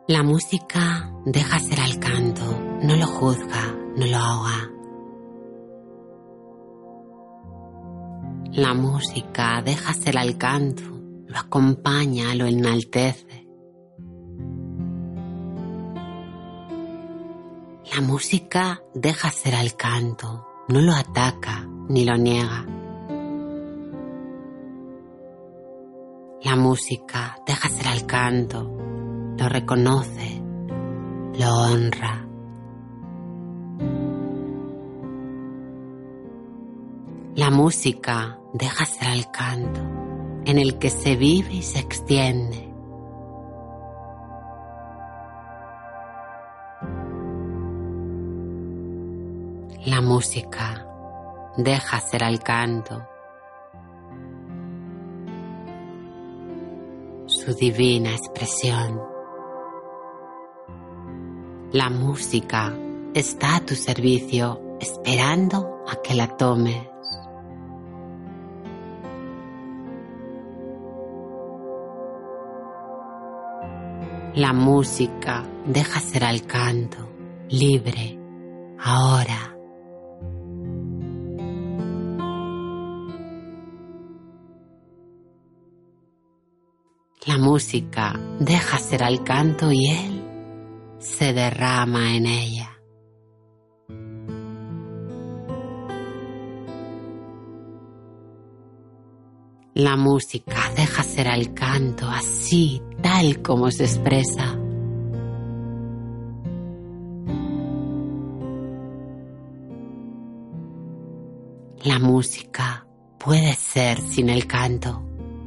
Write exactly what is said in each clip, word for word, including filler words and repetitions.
La música deja ser al canto, no lo juzga, no lo ahoga. La música deja ser al canto, lo acompaña, lo enaltece. La música deja ser al canto, no lo ataca ni lo niega. La música deja ser al canto, lo reconoce, lo honra. La música deja ser al canto, en el que se vive y se extiende. La música deja ser al canto, su divina expresión. La música está a tu servicio, esperando a que la tomes. La música deja ser al canto, libre, ahora. La música deja ser al canto y él se derrama en ella. La música deja ser al canto así, tal como se expresa. La música puede ser sin el canto.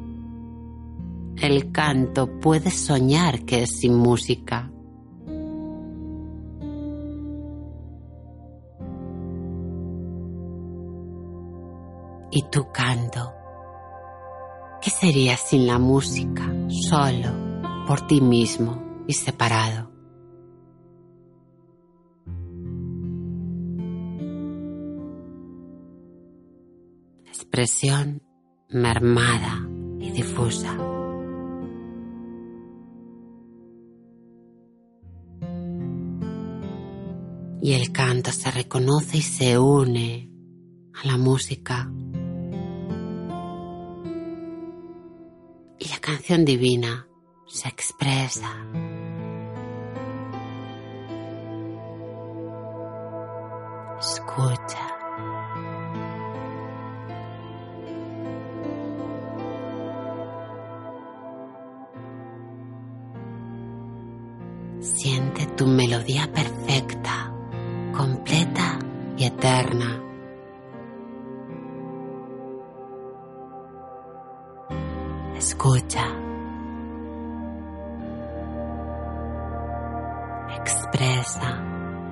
El canto puede soñar que es sin música. ¿Y tu canto? ¿Qué sería sin la música, solo, por ti mismo y separado? Expresión mermada y difusa. Y el canto se reconoce y se une a la música. Y la canción divina se expresa. Escucha. Siente tu melodía perfecta, completa y eterna. Escucha. Expresa.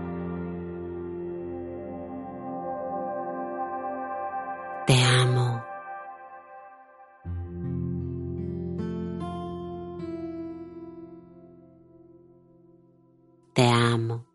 Te amo. Te amo.